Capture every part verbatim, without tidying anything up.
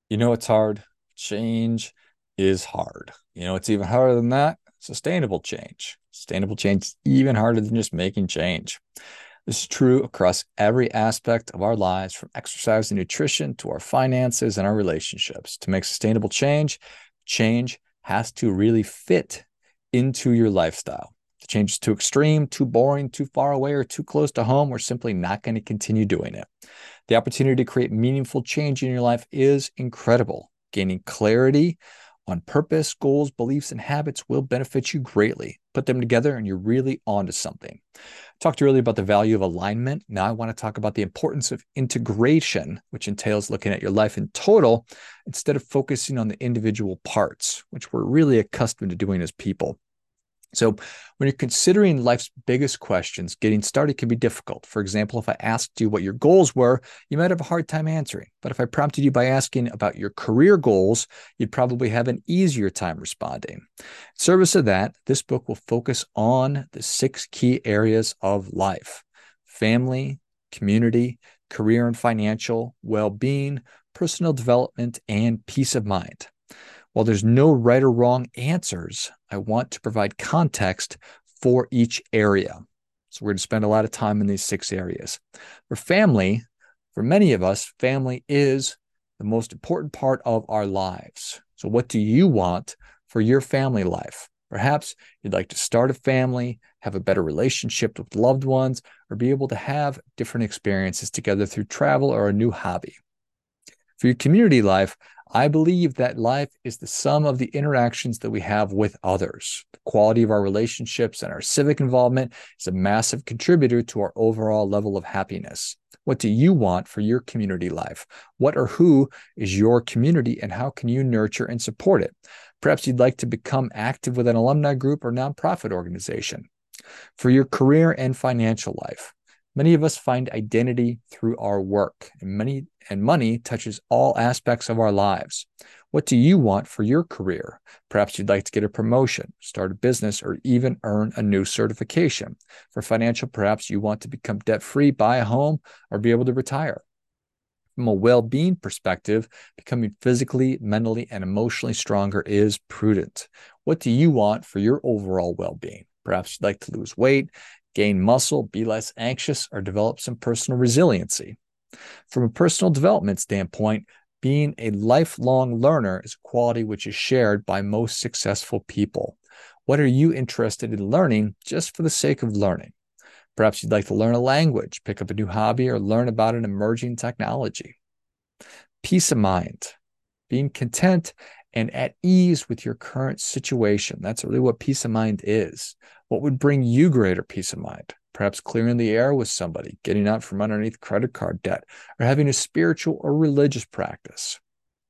You know, it's hard. Change is hard. You know, it's even harder than that. Sustainable change. Sustainable change is even harder than just making change. This is true across every aspect of our lives, from exercise and nutrition to our finances and our relationships. To make sustainable change, change has to really fit into your lifestyle. If the change is too extreme, too boring, too far away, or too close to home, we're simply not going to continue doing it. The opportunity to create meaningful change in your life is incredible. Gaining clarity on purpose, goals, beliefs, and habits will benefit you greatly. Put them together and you're really onto something. I talked earlier about the value of alignment. Now I want to talk about the importance of integration, which entails looking at your life in total instead of focusing on the individual parts, which we're really accustomed to doing as people. So when you're considering life's biggest questions, getting started can be difficult. For example, if I asked you what your goals were, you might have a hard time answering. But if I prompted you by asking about your career goals, you'd probably have an easier time responding. In service of that, this book will focus on the six key areas of life: family, community, career and financial, well-being, personal development, and peace of mind. While there's no right or wrong answers, I want to provide context for each area. So we're going to spend a lot of time in these six areas. For family, for many of us, family is the most important part of our lives. So what do you want for your family life? Perhaps you'd like to start a family, have a better relationship with loved ones, or be able to have different experiences together through travel or a new hobby. For your community life, I believe that life is the sum of the interactions that we have with others. The quality of our relationships and our civic involvement is a massive contributor to our overall level of happiness. What do you want for your community life? What or who is your community, and how can you nurture and support it? Perhaps you'd like to become active with an alumni group or nonprofit organization. For your career and financial life, many of us find identity through our work, and money and money touches all aspects of our lives. What do you want for your career? Perhaps you'd like to get a promotion, start a business, or even earn a new certification. For financial, perhaps you want to become debt-free, buy a home, or be able to retire. From a well-being perspective, becoming physically, mentally, and emotionally stronger is prudent. What do you want for your overall well-being? Perhaps you'd like to lose weight, gain muscle, be less anxious, or develop some personal resiliency. From a personal development standpoint, being a lifelong learner is a quality which is shared by most successful people. What are you interested in learning just for the sake of learning? Perhaps you'd like to learn a language, pick up a new hobby, or learn about an emerging technology. Peace of mind, being content and at ease with your current situation. That's really what peace of mind is. What would bring you greater peace of mind? Perhaps clearing the air with somebody, getting out from underneath credit card debt, or having a spiritual or religious practice.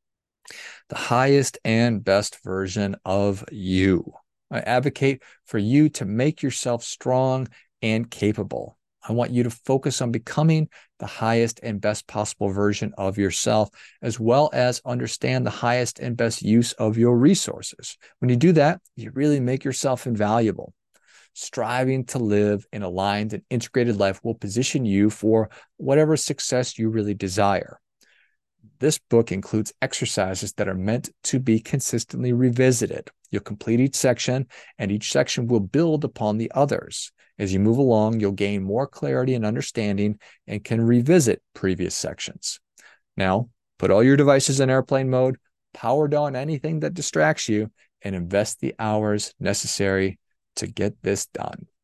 The highest and best version of you. I advocate for you to make yourself strong and capable. I want you to focus on becoming the highest and best possible version of yourself, as well as understand the highest and best use of your resources. When you do that, you really make yourself invaluable. Striving to live an aligned and integrated life will position you for whatever success you really desire. This book includes exercises that are meant to be consistently revisited. You'll complete each section, and each section will build upon the others. As you move along, you'll gain more clarity and understanding and can revisit previous sections. Now, put all your devices in airplane mode, power down anything that distracts you, and invest the hours necessary to get this done.